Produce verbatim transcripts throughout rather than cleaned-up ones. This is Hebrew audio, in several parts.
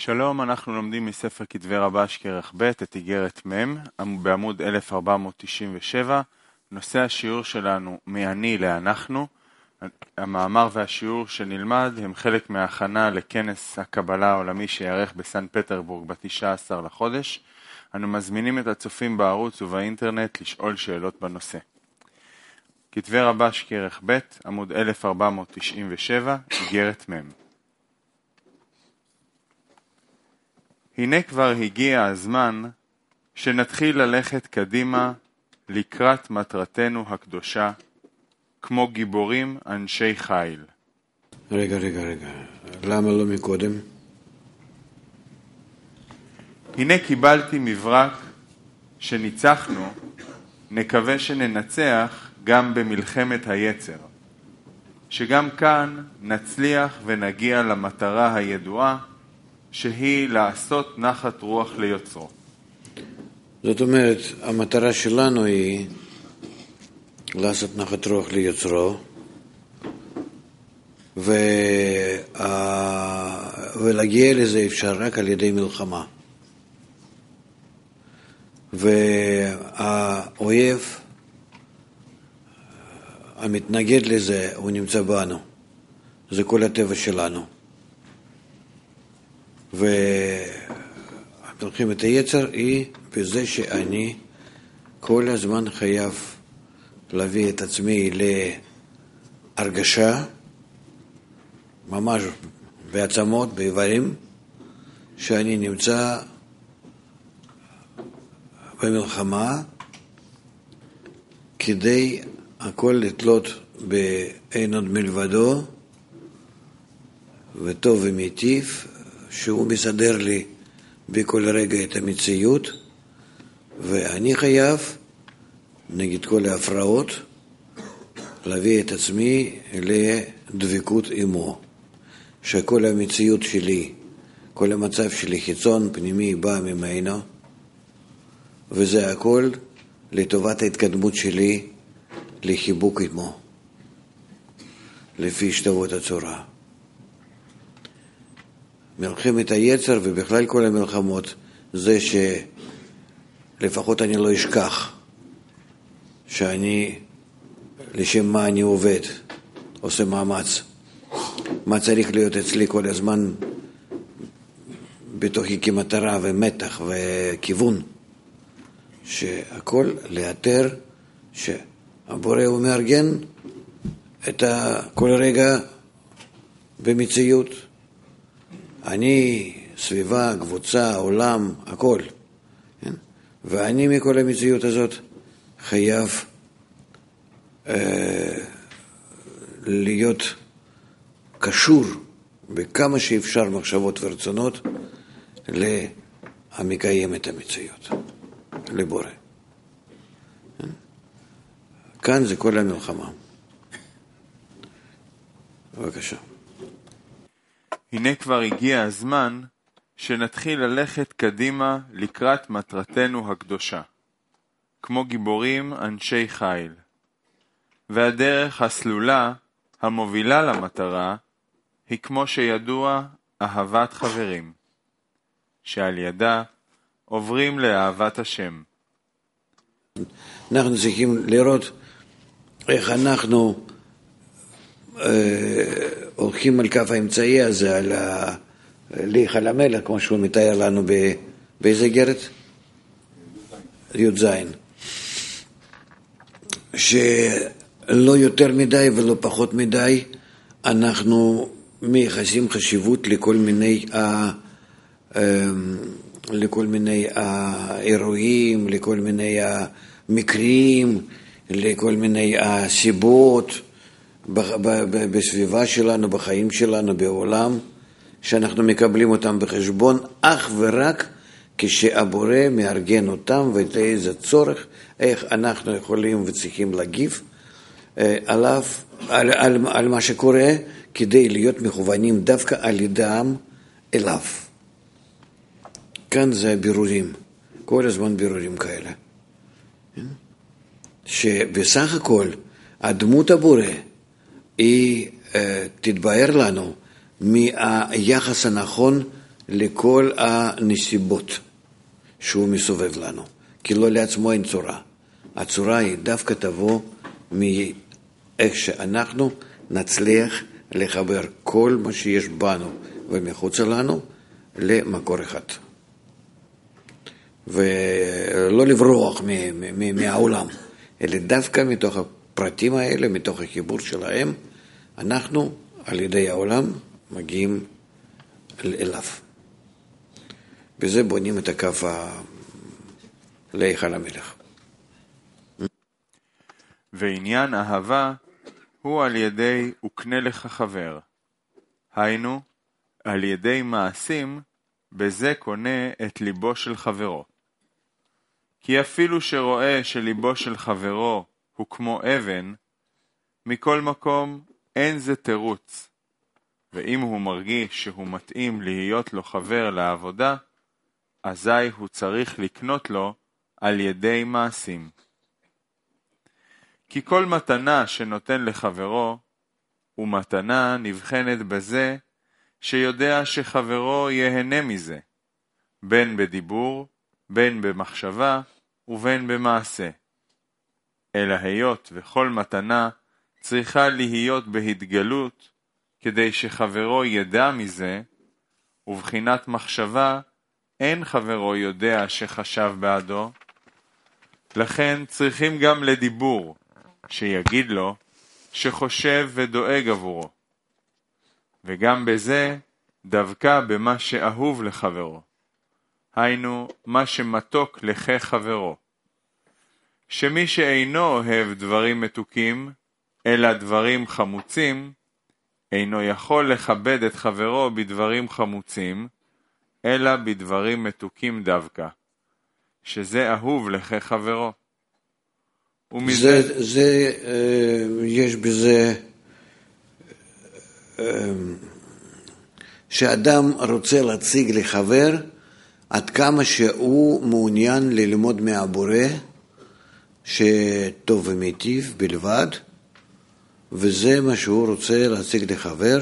שלום, אנחנו לומדים מספר כתבי רבש כרך ב' את איגרת מ' בעמוד אלף ארבע מאות תשעים ושבע. נושא השיעור שלנו מאני לאנחנו. המאמר והשיעור שנלמד הם חלק מההכנה לכנס הקבלה העולמי שיערך בסן פטרבורג ב-תשעה עשר לחודש. אנו מזמינים את הצופים בערוץ ובאינטרנט לשאול שאלות בנושא. כתבי רבש כרך ב' עמוד אלף ארבע מאות תשעים ושבע, איגרת מ'. הנה כבר הגיע הזמן שנתחיל ללכת קדימה לקראת מטרתנו הקדושה, כמו גיבורים אנשי חיל. רגע, רגע, רגע. למה לא מקודם? הנה קיבלתי מברק שניצחנו, נקווה שננצח גם במלחמת היצר. שגם כאן נצליח ונגיע למטרה הידועה, שהיא לעשות נחת רוח ליוצרו. זאת אומרת, המטרה שלנו היא לעשות נחת רוח ליוצרו, ו... ולהגיע לזה אפשר רק על ידי מלחמה. והאויב המתנגד לזה הוא נמצא בנו. זה כל הטבע שלנו. ומלחמת היצר היא בזה שאני כל הזמן חייב להביא את עצמי להרגשה, ממש בעצמות, באיברים, שאני נמצא במלחמה, כדי הכל לתלות באין עוד מלבדו, וטוב ומיטיב, שהוא מסדר לי בכל רגע את המציאות, ואני חייב, נגד כל ההפרעות, להביא את עצמי לדבקות עמו, שכל המציאות שלי, כל המצב שלי חיצון, פנימי, בא ממנו, וזה הכל לטובת ההתקדמות שלי לחיבוק עמו, לפי שתוות הצורה. מלחמת היצר ובכלל כל המלחמות זה שלפחות אני לא אשכח שאני לשם מה אני עובד, עושה מאמץ, מה צריך להיות אצלי כל הזמן בתוכי כמטרה ומתח וכיוון, שהכל לאתר שהבורא הוא מארגן את כל רגע במציאות. אני, סביבה, קבוצה, עולם, הכל. כן? ואני מכל המציאות הזאת חייב אה, להיות קשור בכמה שאפשר מחשבות ורצונות למקיים את המציאות, לבורא. כן? כאן זה כל המלחמה. בבקשה. הנה כבר הגיע הזמן שנתחיל ללכת קדימה לקראת מטרתנו הקדושה, כמו גיבורים אנשי חיל. והדרך הסלולה המובילה למטרה היא כמו שידוע אהבת חברים, שעל ידה עוברים לאהבת השם. אנחנו צריכים לראות איך אנחנו הולכים על כף האמצעי הזה, על להיכל המלך, כמו שהוא מתאר לנו באיזה גרת? י"ז. שלא יותר מדי ולא פחות מדי, אנחנו מייחסים חשיבות לכל מיני, לכל מיני האירועים, לכל מיני המקרים, לכל מיני הסיבות, בסביבה שלנו, בחיים שלנו, בעולם, שאנחנו מקבלים אותם בחשבון אך ורק כשהבורא מארגן אותם, ואת איזה צורך, איך אנחנו יכולים וצריכים להגיב עליו, על, על, על מה שקורה, כדי להיות מכוונים דווקא על ידם אליו. כאן זה בירורים, כל הזמן בירורים כאלה. שבסך הכל הדמות הבורא היא תתבהר לנו מהיחס הנכון לכל הנסיבות שהוא מסובב לנו, כי לא לעצמו אין צורה. הצורה היא דווקא תבוא מאיך שאנחנו נצליח לחבר כל מה שיש בנו ומחוץ לנו למקור אחד. ולא לברוח מהעולם, אלא דווקא מתוך הפרטים האלה, מתוך החיבור שלהם, אנחנו על ידי העולם מגיעים אליו. בזה בונים את הקו להיכל המלך. ועניין אהבה הוא על ידי וקנה לך חבר. היינו, על ידי מעשים, בזה קונה את ליבו של חברו. כי אפילו שרואה שליבו של חברו הוא כמו אבן, מכל מקום אין זה תירוץ. ואם הוא מרגיש שהוא מתאים להיות לו חבר לעבודה, אזי הוא צריך לקנות לו על ידי מעשים. כי כל מתנה שנותן לחברו, ומתנה נבחנת בזה שיודע שחברו יהנה מזה, בין בדיבור, בין במחשבה ובין במעשה. אלא היות וכל מתנה צריכה להיות בהתגלות, כדי שחברו ידע מזה, ובחינת מחשבה אין חברו יודע שחשב בעדו, לכן צריכים גם לדיבור, שיגיד לו שחושב ודואג עבורו. וגם בזה דווקא במה שאהוב לחברו, היינו מה שמתוק לכה חברו. שמי שאינו אוהב דברים מתוקים, אלא דברים חמוצים, אינו יכול לכבד את חברו בדברים חמוצים, אלא בדברים מתוקים דווקא, שזה אהוב לכה חברו. ומזה... זה, זה, יש בזה, שאדם רוצה להציג לחבר עד כמה שהוא מעוניין ללמוד מהבורא, שטוב ומיטיב בלבד, וזה מה שהוא רוצה להציג לחבר,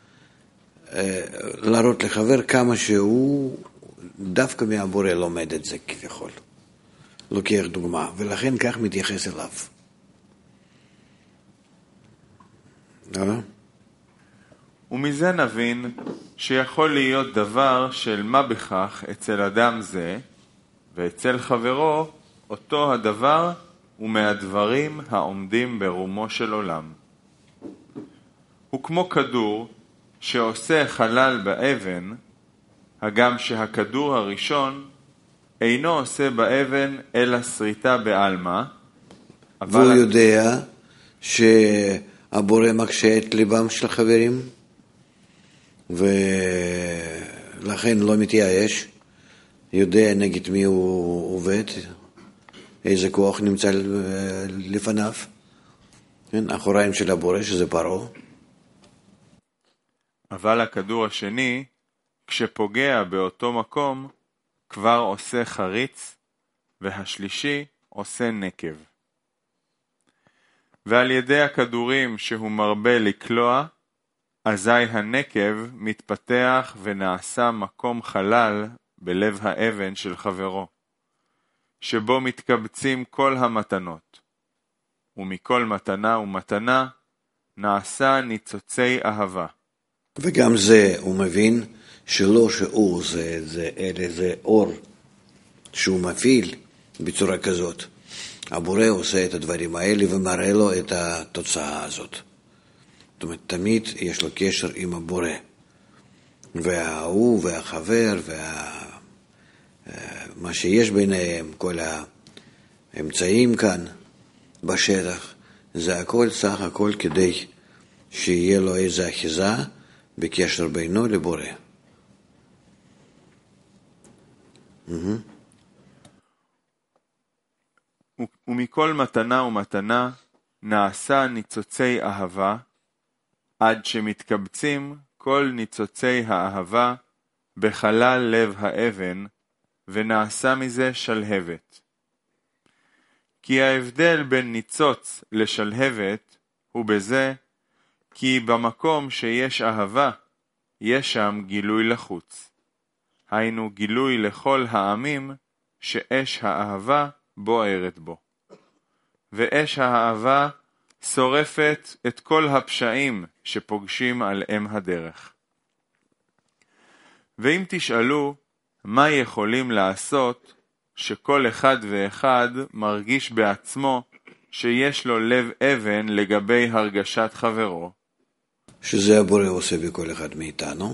להראות לחבר כמה שהוא דווקא מהבורא לומד את זה כביכול. לוקח דוגמה, ולכן כך מתייחס אליו. ומזה נבין שיכול להיות דבר של מה בכך אצל אדם זה, ואצל חברו אותו הדבר ומהדברים העומדים ברומו של עולם. הוא כמו כדור שעושה חלל באבן, הגם שהכדור הראשון אינו עושה באבן אלא שריטה בעלמה, והוא אבל... יודע שהבורא מקשה את ליבם של החברים, ולכן לא מתייאש, יודע נגד מי הוא עובד, איזה כוח נמצא לפניו, כן, אחוריים של הבורא שזה פרעה. אבל הכדור השני, כשפוגע באותו מקום, כבר עושה חריץ, והשלישי עושה נקב. ועל ידי הכדורים שהוא מרבה לקלוע, אזי הנקב מתפתח ונעשה מקום חלל בלב האבן של חברו, שבו מתקבצים כל המתנות, ומכל מתנה ומתנה נעשה ניצוצי אהבה. וגם זה הוא מבין שלא שאור זה, זה, אלה זה אור שהוא מפעיל בצורה כזאת. הבורא עושה את הדברים האלה ומראה לו את התוצאה הזאת. זאת אומרת, תמיד יש לו קשר עם הבורא. וההוא והחבר ומה שיש ביניהם, כל האמצעים כאן בשטח, זה הכל סך הכל כדי שיהיה לו איזו אחיזה בקשר בינו לבורא. ומכל מתנה ומתנה נעשה ניצוצי אהבה, עד שמתקבצים כל ניצוצי האהבה בחלל לב האבן, ונעשה מזה שלהבת. כי ההבדל בין ניצוץ לשלהבת הוא בזה, כי במקום שיש אהבה, יש שם גילוי לחוץ. היינו גילוי לכל העמים שאש האהבה בוערת בו. ואש האהבה שורפת את כל הפשעים שפוגשים על אם הדרך. ואם תשאלו מה יכולים לעשות שכל אחד ואחד מרגיש בעצמו שיש לו לב אבן לגבי הרגשת חברו, שזה הבורא עושה בכל אחד מאיתנו.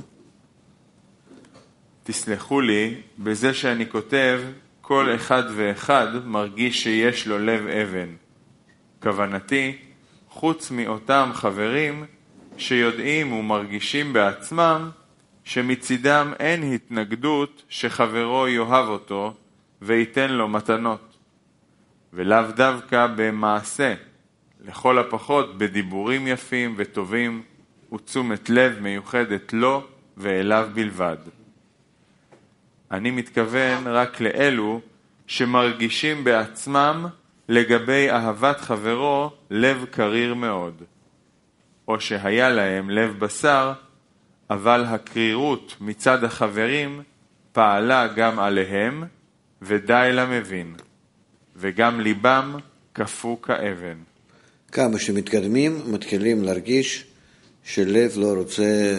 תסלחו לי, בזה שאני כותב כל אחד ואחד מרגיש שיש לו לב אבן. כוונתי, חוץ מאותם חברים שיודעים ומרגישים בעצמם שמצידם אין התנגדות שחברו יאהב אותו וייתן לו מתנות. ולאו דווקא במעשה, לכל הפחות בדיבורים יפים וטובים ותשומת לב מיוחדת לו ואליו בלבד. אני מתכוון רק לאלו שמרגישים בעצמם לגבי אהבת חברו לב קריר מאוד, או שהיה להם לב בשר, אבל הקרירות מצד החברים פעלה גם עליהם ודי למבין, וגם ליבם כפו כאבן. כמה שמתקדמים מתחילים להרגיש שלב לא רוצה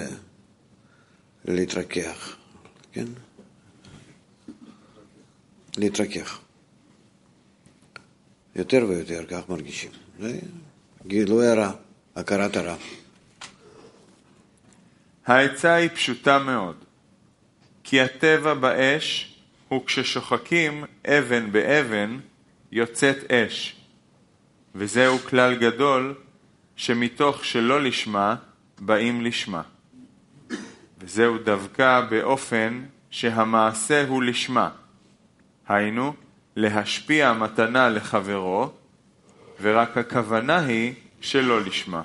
להתרכך, כן? להתרכך. יותר ויותר כך מרגישים. זה גילוי הרע, הכרת הרע. העצה היא פשוטה מאוד, כי הטבע באש הוא כששוחקים אבן באבן יוצאת אש, וזהו כלל גדול שמתוך שלא לשמה באים לשמה, וזהו דווקא באופן שהמעשה הוא לשמה, היינו להשפיע מתנה לחברו, ורק הכוונה היא שלא לשמה.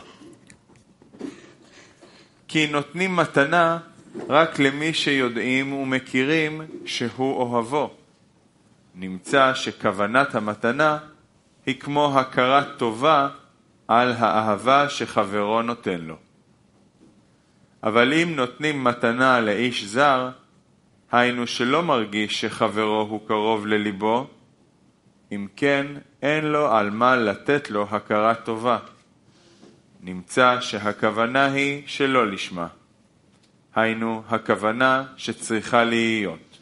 כי נותנים מתנה רק למי שיודעים ומכירים שהוא אוהבו. נמצא שכוונת המתנה היא כמו הכרת טובה על האהבה שחברו נותן לו. אבל אם נותנים מתנה לאיש זר, היינו שלא מרגיש שחברו הוא קרוב לליבו, אם כן אין לו על מה לתת לו הכרת טובה. נמצא שהכוונה היא שלא לשמה. היינו הכוונה שצריכה להיות.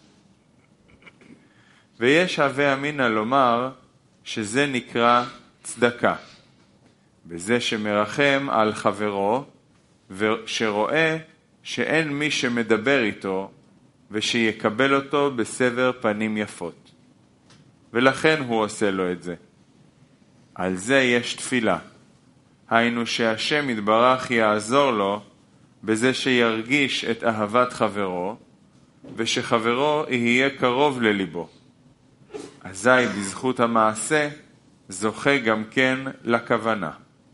ויש הווה אמינא לומר שזה נקרא צדקה, בזה שמרחם על חברו ושרואה שאין מי שמדבר איתו ושיקבל אותו בסבר פנים יפות, ולכן הוא עושה לו את זה. על זה יש תפילה, היינו שהשם יתברך יעזור לו בזה שירגיש את אהבת חברו ושחברו יהיה קרוב לליבו. אזי בזכות המעשה זוכה גם כן לכוונה.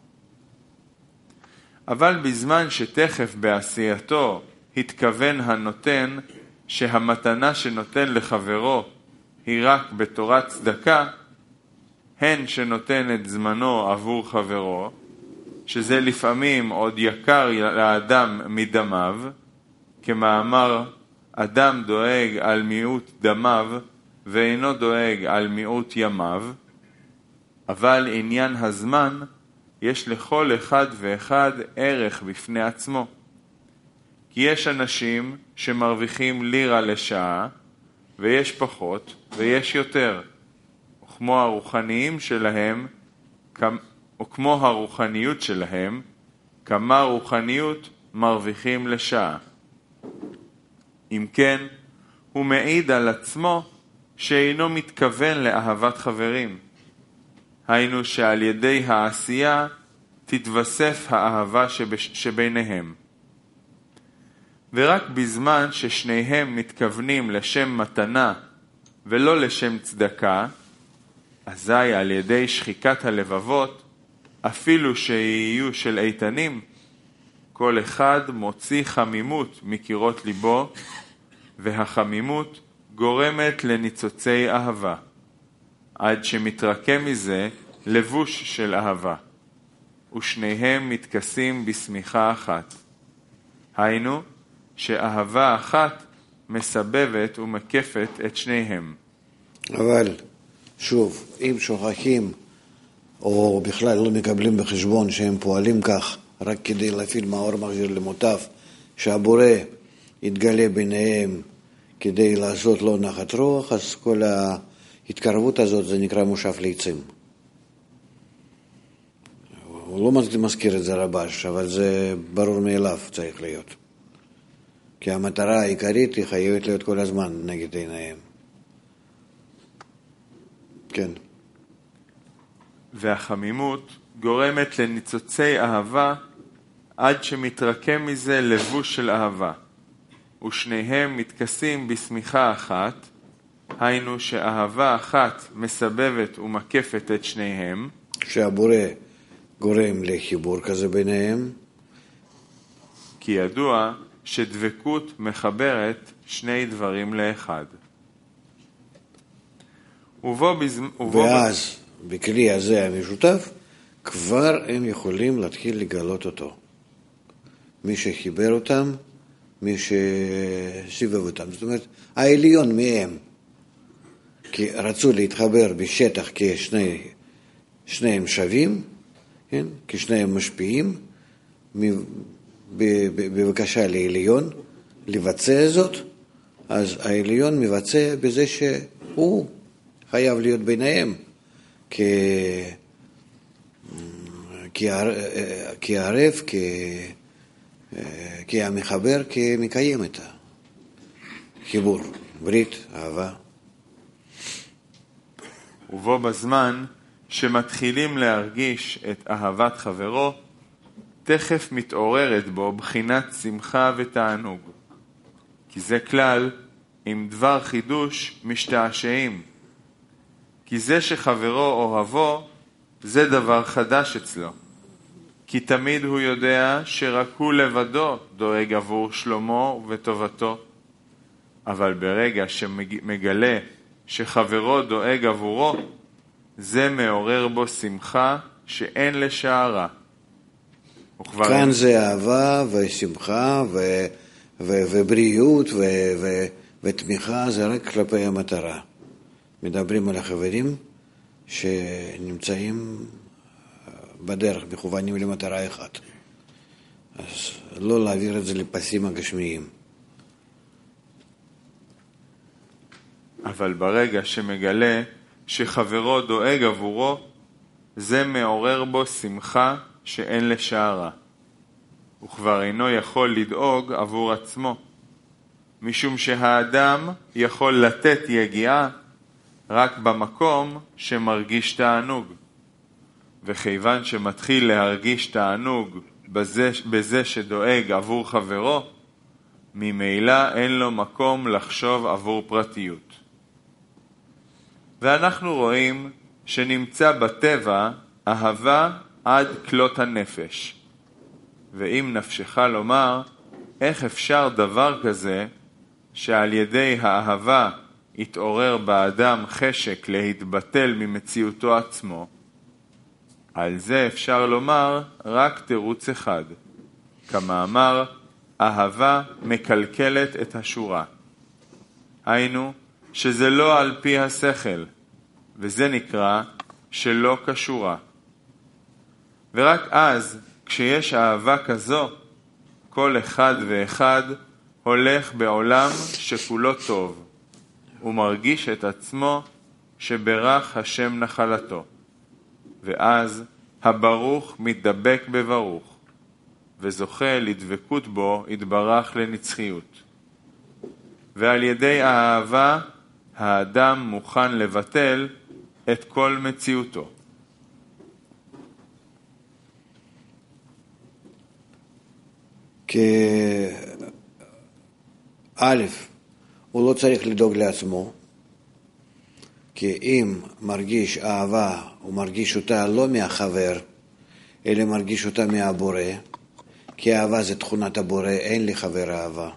אבל בזמן שתכף בעשייתו התכוון הנותן שהמתנה שנותן לחברו היא רק בתורת צדקה, הן שנותן את זמנו עבור חברו, שזה לפעמים עוד יקר לאדם מדמיו, כמאמר אדם דואג על מיעוט דמיו ואינו דואג על מיעוט ימיו, אבל עניין הזמן יש לכל אחד ואחד ערך בפני עצמו. כי יש אנשים שמרוויחים לירה לשעה, ויש פחות ויש יותר, וכמו הרוחניים שלהם, או כמו הרוחניות שלהם, כמה רוחניות מרוויחים לשעה. אם כן, הוא מעיד על עצמו שאינו מתכוון לאהבת חברים. היינו שעל ידי העשייה תתווסף האהבה שביניהם. ורק בזמן ששניהם מתכוונים לשם מתנה ולא לשם צדקה, אזי על ידי שחיקת הלבבות, אפילו שיהיו של איתנים, כל אחד מוציא חמימות מקירות ליבו, והחמימות גורמת לניצוצי אהבה, עד שמתרקם מזה לבוש של אהבה, ושניהם מתכסים בשמיכה אחת. היינו שאהבה אחת מסבבת ומקפת את שניהם. אבל שוב, אם שוכחים או בכלל לא מקבלים בחשבון שהם פועלים כך רק כדי להפעיל מאור מחזיר למוטב, שהבורא יתגלה ביניהם כדי לעשות לו נחת רוח, אז כל ההתקרבות הזאת זה נקרא מושב ליצים. הוא לא מזכיר את זה רבש, אבל זה ברור מאליו צריך להיות. כי המטרה העיקרית היא חייבת להיות כל הזמן נגד עיניהם. כן. והחמימות גורמת לניצוצי אהבה עד שמתרקם מזה לבוש של אהבה, ושניהם מתכסים בשמיכה אחת, היינו שאהבה אחת מסבבת ומקפת את שניהם, שהבורא גורם לחיבור כזה ביניהם, כי ידוע שדבקות מחברת שני דברים לאחד. ובו בזמן... ואז בכלי הזה המשותף כבר הם יכולים להתחיל לגלות אותו. מי שחיבר אותם, מי שסיבב אותם. זאת אומרת, העליון מהם. כי רצו להתחבר בשטח כשני שניהם שווים, כן? כשניהם משפיעים, בבקשה לעליון לבצע זאת, אז העליון מבצע בזה שהוא חייב להיות ביניהם כערב, כמחבר, כמקיים את החיבור, ברית, אהבה. ובו בזמן שמתחילים להרגיש את אהבת חברו, תכף מתעוררת בו בחינת שמחה ותענוג. כי זה כלל, עם דבר חידוש משתעשעים. כי זה שחברו אוהבו, זה דבר חדש אצלו. כי תמיד הוא יודע שרק הוא לבדו דואג עבור שלומו וטובתו. אבל ברגע שמגלה שחברו דואג עבורו, זה מעורר בו שמחה שאין לשערה. כאן זה אהבה ושמחה ו- ו- ובריאות ו- ו- ותמיכה, זה רק כלפי המטרה. מדברים על החברים שנמצאים בדרך, מכוונים למטרה אחת. אז לא להעביר את זה לפסים הגשמיים. אבל ברגע שמגלה שחברו דואג עבורו, זה מעורר בו שמחה שאין לשערה. הוא כבר אינו יכול לדאוג עבור עצמו, משום שהאדם יכול לתת יגיעה רק במקום שמרגיש תענוג. וכיוון שמתחיל להרגיש תענוג בזה, בזה שדואג עבור חברו, ממילא אין לו מקום לחשוב עבור פרטיות. ואנחנו רואים שנמצא בטבע אהבה עד כלות הנפש. ואם נפשך לומר, איך אפשר דבר כזה שעל ידי האהבה יתעורר באדם חשק להתבטל ממציאותו עצמו? על זה אפשר לומר רק תירוץ אחד. כמאמר, אהבה מקלקלת את השורה. היינו, שזה לא על פי השכל, וזה נקרא שלא קשורה. ורק אז, כשיש אהבה כזו, כל אחד ואחד הולך בעולם שכולו טוב, ומרגיש את עצמו שברך השם נחלתו. ואז הברוך מתדבק בברוך, וזוכה לדבקות בו יתברך לנצחיות. ועל ידי האהבה האדם מוכן לבטל את כל מציאותו. כא' הוא לא צריך לדאוג לעצמו, כי אם מרגיש אהבה, הוא מרגיש אותה לא מהחבר, אלא מרגיש אותה מהבורא, כי אהבה זה תכונת הבורא, אין לי חבר אהבה.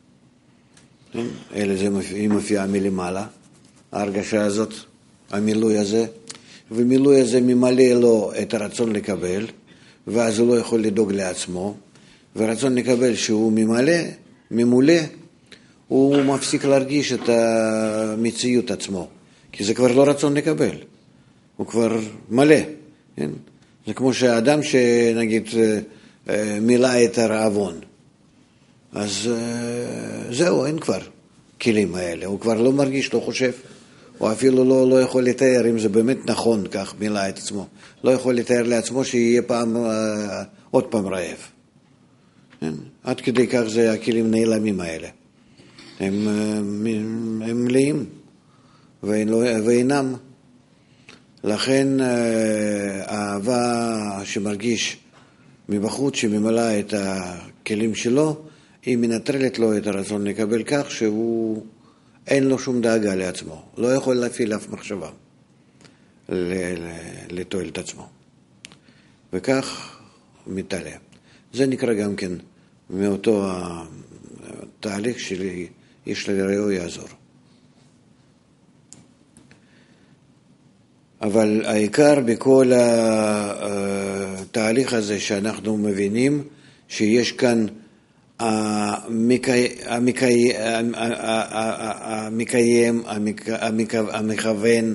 אלא זה מופיע מלמעלה, ההרגשה הזאת, המילוי הזה, ומילוי הזה ממלא לו את הרצון לקבל, ואז הוא לא יכול לדאוג לעצמו, ורצון לקבל שהוא ממלא, ממולא, הוא מפסיק להרגיש את המציאות עצמו, כי זה כבר לא רצון לקבל, הוא כבר מלא. כן? זה כמו שהאדם שנגיד מילא את הרעבון, אז זהו, אין כבר כלים האלה, הוא כבר לא מרגיש, לא חושב, הוא אפילו לא, לא יכול לתאר אם זה באמת נכון כך מילא את עצמו, לא יכול לתאר לעצמו שיהיה פעם, עוד פעם רעב. כן? עד כדי כך זה הכלים נעלמים האלה. הם, הם מלאים ואינם. לכן האהבה שמרגיש מבחוץ, שממלא את הכלים שלו, היא מנטרלת לו את הרצון לקבל כך שהוא אין לו שום דאגה לעצמו, לא יכול להפעיל אף מחשבה לתועלת עצמו, וכך מתעלה. זה נקרא גם כן מאותו התהליך שלי, יש לרעהו יעזור. אבל העיקר בכל התהליך הזה שאנחנו מבינים שיש כאן המקיים, המכוון,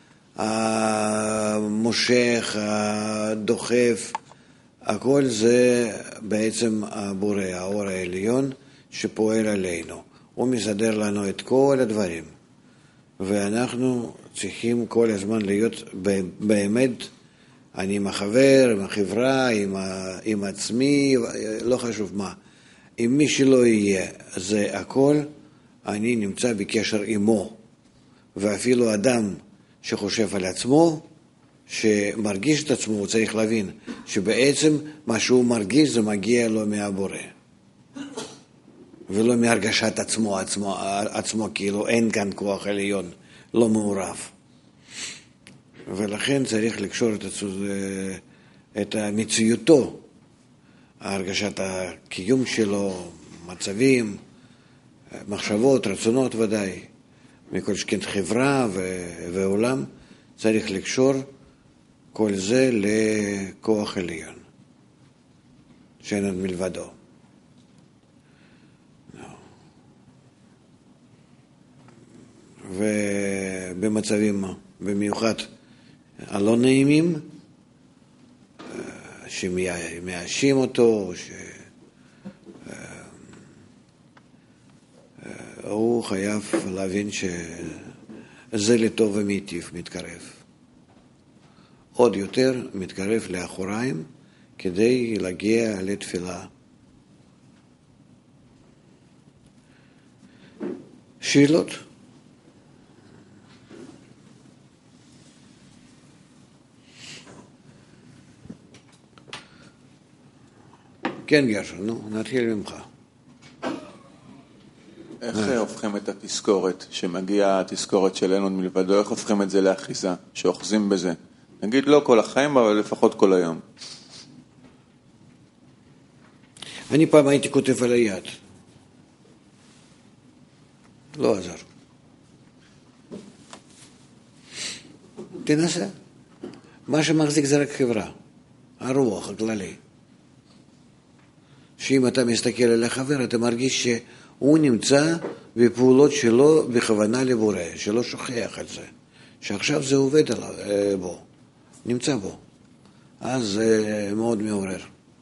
המושך, הדוחף, הכל זה בעצם הבורא, האור העליון שפועל עלינו. הוא מסדר לנו את כל הדברים, ואנחנו צריכים כל הזמן להיות באמת, אני עם החבר, עם החברה, עם, עם עצמי, לא חשוב מה. אם מי שלא יהיה, זה הכל, אני נמצא בקשר עמו. ואפילו אדם שחושב על עצמו, שמרגיש את עצמו, הוא צריך להבין שבעצם מה שהוא מרגיש זה מגיע לו מהבורא. ולא מהרגשת עצמו, עצמו, עצמו כאילו אין כאן כוח עליון, לא מעורב. ולכן צריך לקשור את, את המציאותו, הרגשת הקיום שלו, מצבים, מחשבות, רצונות ודאי, מכל שכן חברה ועולם, צריך לקשור כל זה לכוח עליון, שאין עוד מלבדו. ובמצבים במיוחד הלא נעימים, שמייאשים אותו, שהוא חייב להבין שזה לטוב ומיטיב מתקרב. עוד יותר מתקרב לאחוריים כדי להגיע לתפילה. שאלות? כן, גרשון, נו, נתחיל ממך. איך הופכים את התזכורת, שמגיעה התזכורת של אין עוד מלבדו, איך הופכים את זה לאחיזה, שאוחזים בזה? נגיד לא כל החיים, אבל לפחות כל היום. אני פעם הייתי כותב על היד. לא עזר. תנסה. מה שמחזיק זה רק חברה. הרוח הכללי. שאם אתה מסתכל על החבר, אתה מרגיש שהוא נמצא בפעולות שלו בכוונה לבורא, שלא שוכח על זה. שעכשיו זה עובד בו, נמצא בו. אז זה מאוד מעורר.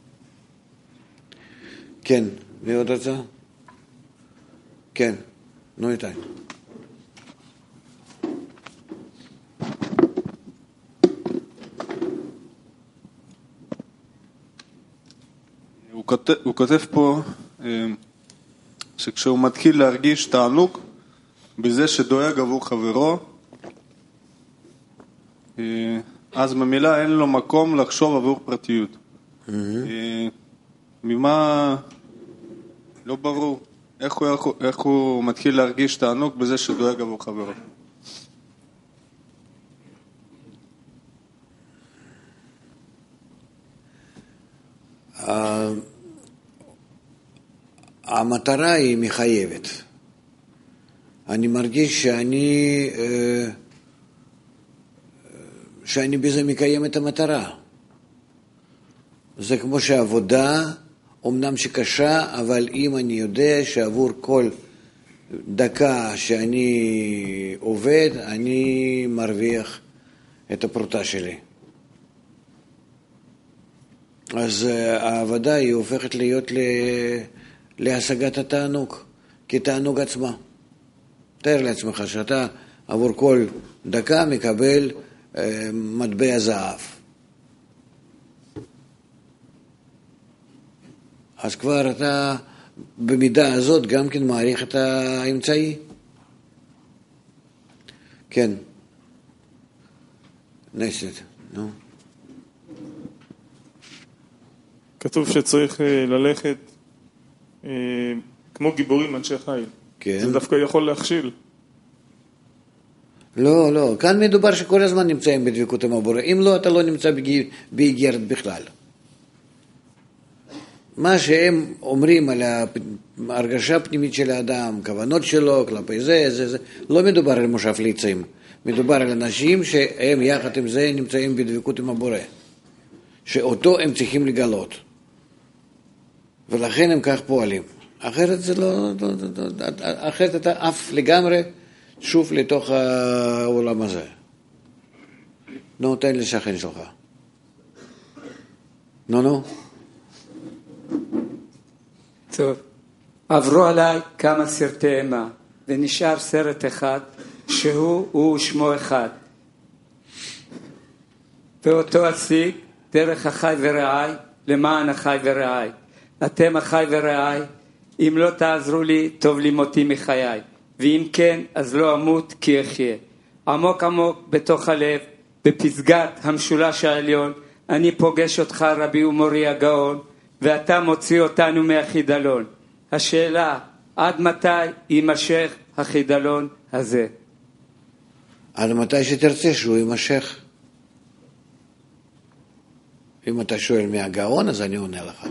כן, מי עוד רצה? כן, נו איתי. הוא כותב, הוא כותב פה שכשהוא מתחיל להרגיש תענוג בזה שדואג עבור חברו, אז במילה אין לו מקום לחשוב עבור פרטיות. Mm-hmm. ממה לא ברור, איך הוא, איך, הוא, איך הוא מתחיל להרגיש תענוג בזה שדואג עבור חברו. המטרה היא מחייבת. אני מרגיש שאני שאני בזה מקיים את המטרה. זה כמו שעבודה, אמנם שקשה, אבל אם אני יודע שעבור כל דקה שאני עובד, אני מרוויח את הפרוטה שלי. אז העבודה היא הופכת להיות להשגת התענוג, כתענוג עצמה. תאר לעצמך שאתה עבור כל דקה מקבל מטבע זהב. אז כבר אתה במידה הזאת גם כן מעריך את האמצעי. כן. נסת, נו. כתוב שצריך ללכת כמו גיבורים אנשי חיל. כן. זה דווקא יכול להכשיל. לא, לא. כאן מדובר שכל הזמן נמצאים בדבקות עם הבורא. אם לא, אתה לא נמצא באיגרת בכלל. מה שהם אומרים על ההרגשה הפנימית של האדם, כוונות שלו, כלפי זה, זה, זה, לא מדובר על מושב ליצים. מדובר על אנשים שהם יחד עם זה נמצאים בדבקות עם הבורא. שאותו הם צריכים לגלות. ולכן הם כך פועלים. אחרת זה לא, לא, לא, לא אחרת אתה אף לגמרי שוב לתוך העולם הזה. נו, תן לשכן שלך. נו, נו. טוב, עברו עליי כמה סרטי אימה, ונשאר סרט אחד, שהוא הוא שמו אחד. ואותו אשיג דרך החי ורעי, למען החי ורעי. אתם החי ורעי, אם לא תעזרו לי, טוב לי מותי מחיי. ואם כן, אז לא אמות כי אחיה. עמוק עמוק בתוך הלב, בפסגת המשולש העליון, אני פוגש אותך רבי ומורי הגאון, ואתה מוציא אותנו מהחידלון. השאלה, עד מתי יימשך החידלון הזה? עד מתי שתרצה שהוא יימשך. אם אתה שואל מהגאון, אז אני עונה לך.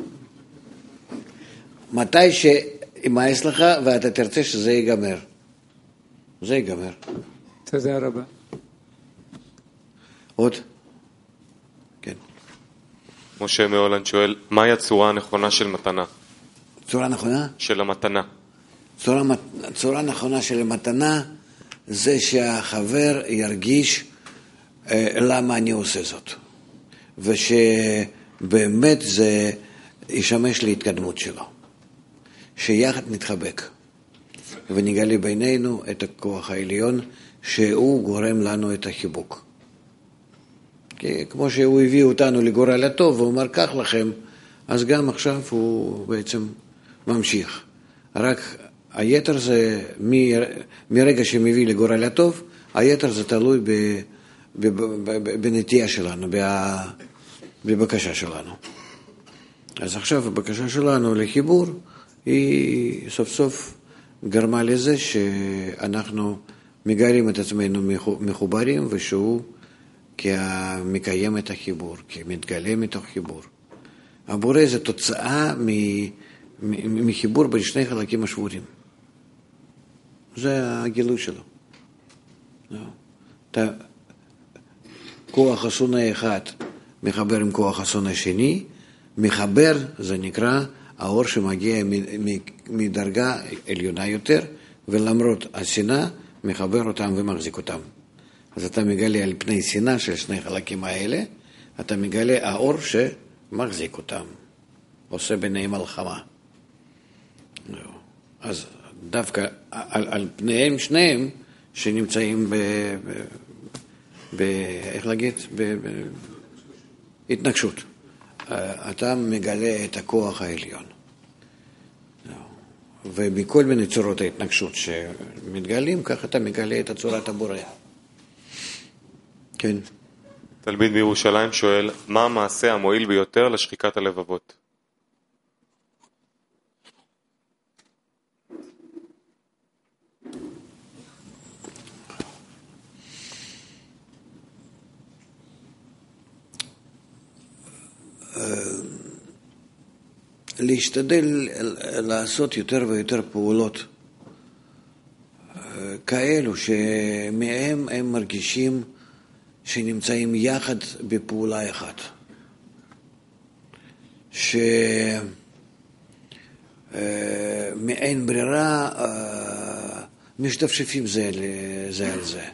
מתי שימאס לך ואתה תרצה שזה ייגמר. זה ייגמר. תודה רבה. עוד? כן. משה מהולנד שואל, מהי הצורה הנכונה של מתנה? צורה נכונה? של המתנה. צורה, צורה נכונה של המתנה זה שהחבר ירגיש אה, למה אני עושה זאת. ושבאמת זה ישמש להתקדמות שלו. שיחד נתחבק ונגלה בינינו את הכוח העליון שהוא גורם לנו את החיבוק. כי כמו שהוא הביא אותנו לגורל הטוב והוא אומר כך לכם, אז גם עכשיו הוא בעצם ממשיך. רק היתר זה מרגע שמביא לגורל הטוב, היתר זה תלוי ב, ב, ב, ב, בנטייה שלנו, בבקשה שלנו. אז עכשיו הבקשה שלנו לחיבור היא סוף סוף גרמה לזה שאנחנו מגלים את עצמנו מחוברים, ושהוא כמקיים את החיבור, כמתגלה מתוך חיבור. הבורא זה תוצאה מחיבור בין שני חלקים השבורים. זה הגילוי שלו. כוח השונא אחד מחבר עם כוח השונא שני, מחבר זה נקרא האור שמגיע מדרגה עליונה יותר, ולמרות השנאה מחבר אותם ומחזיק אותם. אז אתה מגלה על פני שנאה של שני חלקים האלה, אתה מגלה האור שמחזיק אותם, עושה ביניהם מלחמה. אז דווקא על, על פניהם שניהם שנמצאים ב... ב, ב איך להגיד? בהתנגשות. אתה מגלה את הכוח העליון. ובכל מיני צורות ההתנגשות שמתגלים, כך אתה מגלה את הצורת הבורא. כן. תלמיד בירושלים שואל, מה המעשה המועיל ביותר לשחיקת הלבבות? להשתדל לעשות יותר ויותר פעולות כאלו שמהם הם מרגישים שנמצאים יחד בפעולה אחת. שמאין ברירה משתפשפים זה, זה על זה.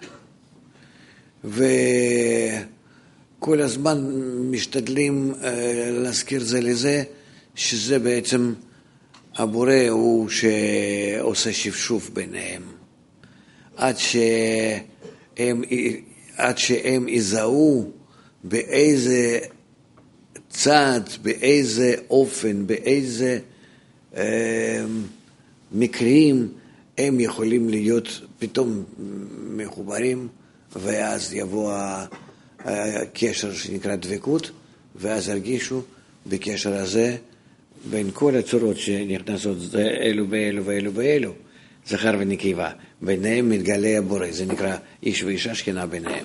וכל הזמן משתדלים להזכיר זה לזה, שזה בעצם הבורא הוא שעושה שפשוף ביניהם. עד שהם, עד שהם יזהו באיזה צד, באיזה אופן, באיזה אה, מקרים הם יכולים להיות פתאום מחוברים, ואז יבוא הקשר שנקרא דבקות, ואז הרגישו בקשר הזה בין כל הצורות שנכנסות אלו באלו ואלו באלו, זכר ונקבה, ביניהם מתגלה הבורא, זה נקרא איש ואישה שכנה ביניהם.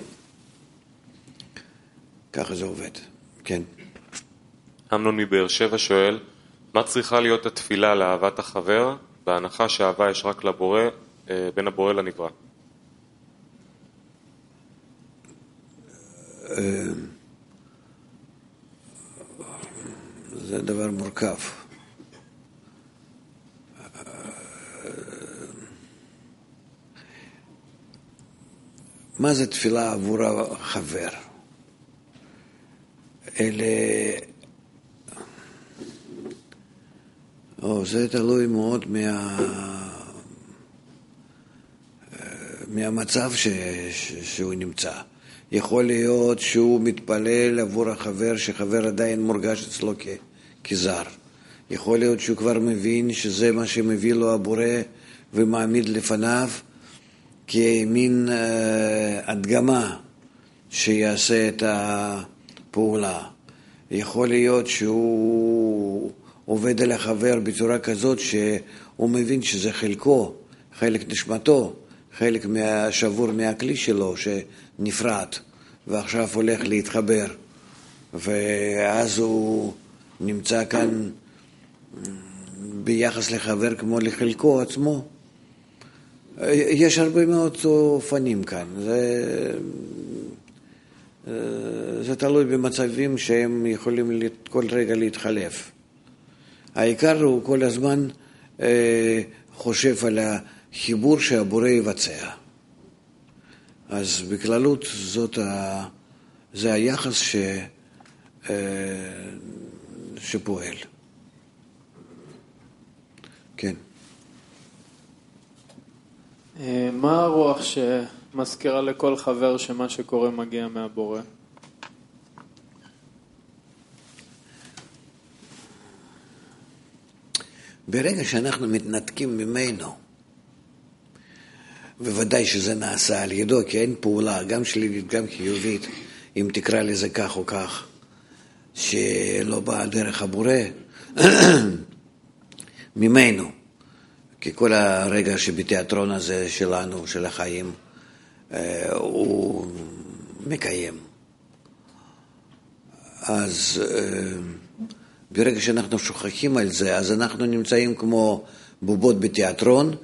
ככה זה עובד, כן. אמנון מבאר שבע שואל, מה צריכה להיות התפילה לאהבת החבר, בהנחה שהאהבה יש רק לבורא, בין הבורא לנברא? זה דבר מורכב. מה זה תפילה עבור החבר? אלה... או, זה תלוי מאוד מה... מהמצב ש... ש... שהוא נמצא. יכול להיות שהוא מתפלל עבור החבר, שחבר עדיין מורגש אצלו כ... כזר. יכול להיות שהוא כבר מבין שזה מה שמביא לו הבורא ומעמיד לפניו כמין uh, הדגמה שיעשה את הפעולה. יכול להיות שהוא עובד על החבר בצורה כזאת שהוא מבין שזה חלקו, חלק נשמתו, חלק מהשבור מהכלי שלו שנפרד ועכשיו הולך להתחבר, ואז הוא נמצא כאן ביחס לחבר כמו לחלקו עצמו. יש הרבה מאוד אופנים כאן. זה, זה תלוי במצבים שהם יכולים כל רגע להתחלף. העיקר הוא כל הזמן חושב על החיבור שהבורא יבצע. אז בכללות זאת ה... זה היחס ש... שפועל. כן. מה הרוח שמזכירה לכל חבר שמה שקורה מגיע מהבורא? ברגע שאנחנו מתנתקים ממנו, בוודאי שזה נעשה על ידו, כי אין פעולה, גם שלילית, גם חיובית, אם תקרא לזה כך או כך, שלא באה דרך הבורא, ממנו. כי כל הרגע שבתיאטרון הזה שלנו, של החיים, הוא מקיים. אז ברגע שאנחנו שוכחים על זה, אז אנחנו נמצאים כמו בובות בתיאטרון,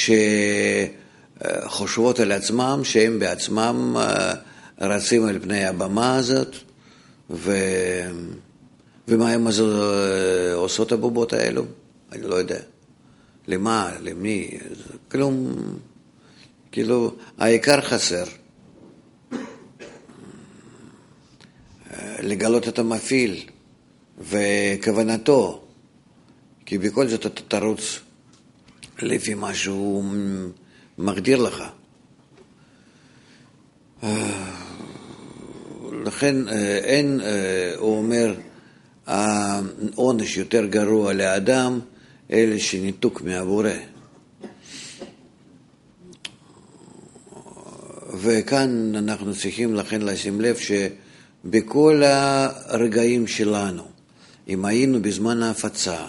שחושבות על עצמם, שהם בעצמם רצים על פני הבמה הזאת, ו... ומה הם עושות הבובות האלו? אני לא יודע. למה? למי? כלום, כאילו, העיקר חסר. לגלות את המפעיל וכוונתו, כי בכל זאת אתה תרוץ לפי מה שהוא מגדיר לך. לכן אין, הוא אומר, העונש יותר גרוע לאדם, אלה שניתוק מהבורא. וכאן אנחנו צריכים לכן לשים לב שבכל הרגעים שלנו, אם היינו בזמן ההפצה,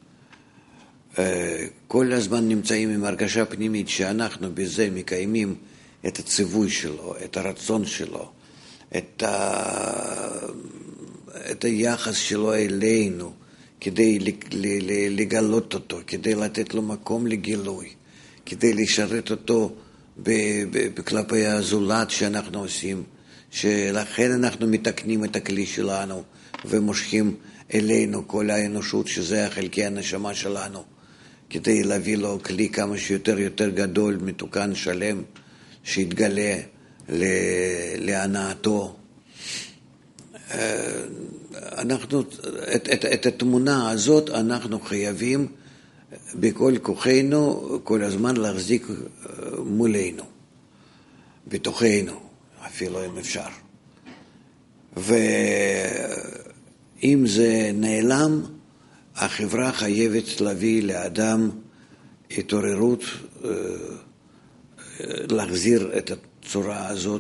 כל הזמן נמצאים עם הרגשה פנימית שאנחנו בזה מקיימים את הציווי שלו, את הרצון שלו, את, ה... את היחס שלו אלינו, כדי לגלות אותו, כדי לתת לו מקום לגילוי, כדי לשרת אותו בכלפי הזולת שאנחנו עושים, שלכן אנחנו מתקנים את הכלי שלנו ומושכים אלינו כל האנושות, שזה החלקי הנשמה שלנו, כדי להביא לו כלי כמה שיותר יותר גדול, מתוקן, שלם, שיתגלה להנאתו. אנחנו, את, את, את התמונה הזאת אנחנו חייבים בכל כוחנו כל הזמן להחזיק מולנו, בתוכנו, אפילו אם אפשר. ואם זה נעלם, החברה חייבת להביא לאדם התעוררות, להחזיר את הצורה הזאת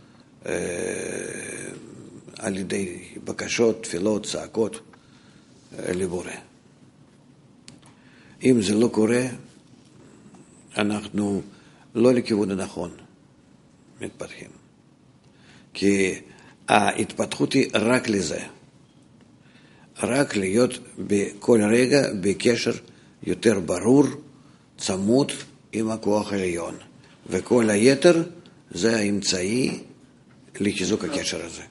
על ידי בקשות, תפילות, צעקות לבורא. אם זה לא קורה, אנחנו לא לכיוון הנכון מתפתחים. כי ההתפתחות היא רק לזה. רק להיות בכל רגע בקשר יותר ברור, צמוד עם הכוח העליון. וכל היתר זה האמצעי לחיזוק הקשר הזה.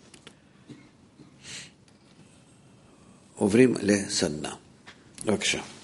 עוברים לסדנה. בבקשה.